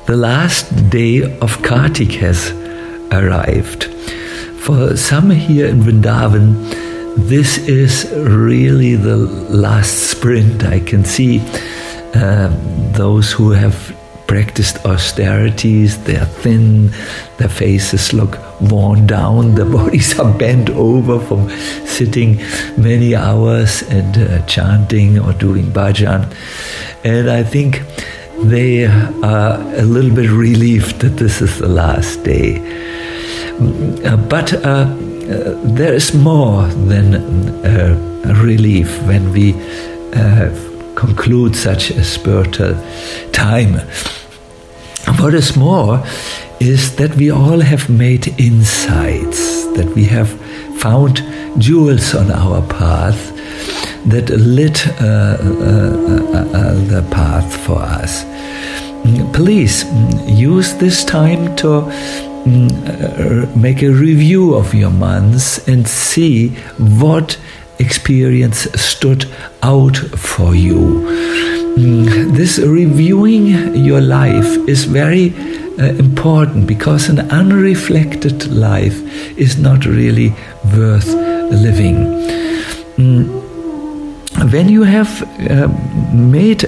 the last day of Kartik has arrived. For some here in Vrindavan, this is really the last sprint. I can see those who have practiced austerities, they are thin, their faces look worn down, their bodies are bent over from sitting many hours and chanting or doing bhajan. And I think they are a little bit relieved that this is the last day. But there is more than relief when we conclude such a spiritual time. What is more is that we all have made insights, that we have found jewels on our path that lit the path for us. Please use this time to make a review of your months and see what experience stood out for you. This reviewing your life is very important, because an unreflected life is not really worth living. When you have made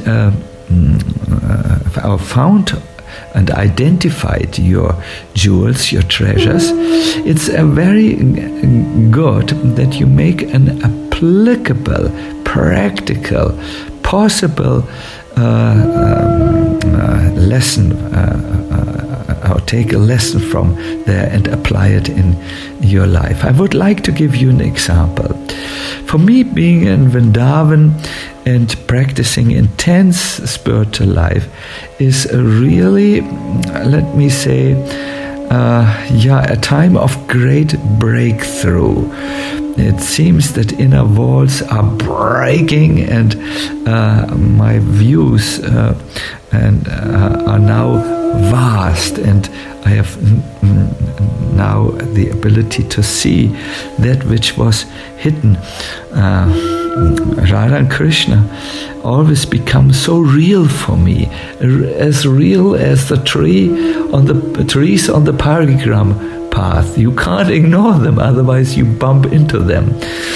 or found and identified your jewels, your treasures, it's very good that you make an applicable, practical, possible lesson, or take a lesson from there and apply it in your life. I would like to give you an example. For me, being in Vrindavan and practicing intense spiritual life is really, let me say, a time of great breakthrough. It seems that inner walls are breaking, and my views are now vast, and I have now the ability to see that which was hidden. Radha and Krishna always become so real for me, as real as the trees on the Parigram path. You can't ignore them, otherwise you bump into them.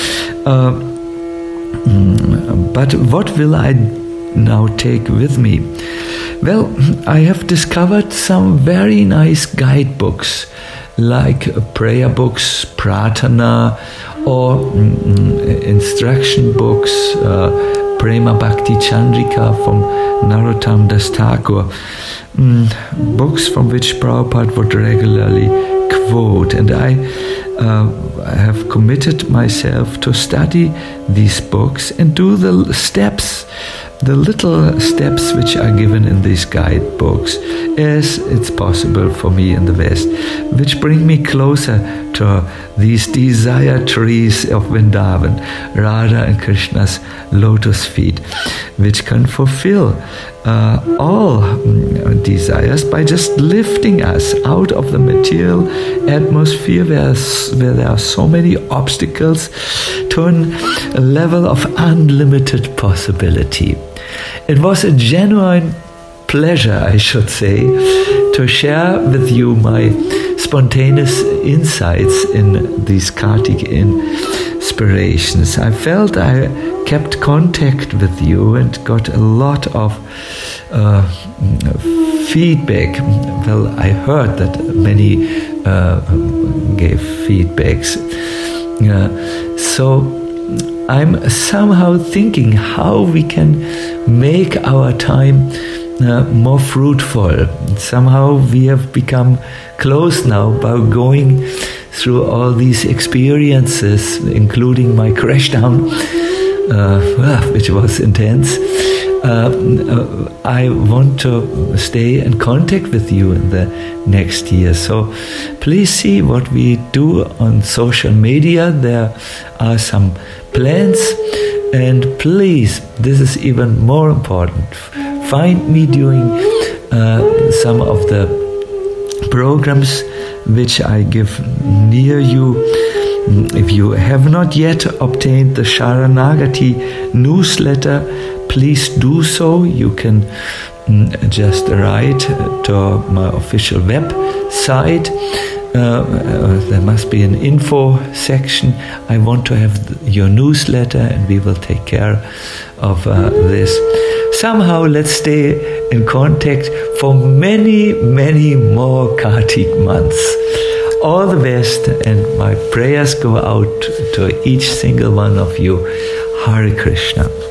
But what will I now take with me? Well, I have discovered some very nice guidebooks, like prayer books, pratana, or instruction books, Prema Bhakti Chandrika from Narottam Das Thakur, books from which Prabhupada would regularly quote. And I have committed myself to study these books and do the steps, the little steps which are given in these guidebooks, as it's possible for me in the West, which bring me closer to these desire trees of Vrindavan, Radha and Krishna's lotus feet, which can fulfill all desires by just lifting us out of the material atmosphere where there are so many obstacles to a level of unlimited possibility. It was a genuine pleasure, I should say, to share with you my spontaneous insights in these Kartik inspirations. I felt I kept contact with you and got a lot of feedback. Well, I heard that many gave feedbacks. So I'm somehow thinking how we can make our time more fruitful. Somehow we have become close now by going through all these experiences, including my crash down, which was intense. I want to stay in contact with you in the next year. So please see what we do on social media. There are some plans. And please, this is even more important, find me doing some of the programs which I give near you. If you have not yet obtained the Sharanagati newsletter, please do so. You can just write to my official website. There must be an info section. I want to have your newsletter, and we will take care of this. Somehow let's stay in contact for many, many more Kartik months. All the best, and my prayers go out to each single one of you. Hare Krishna.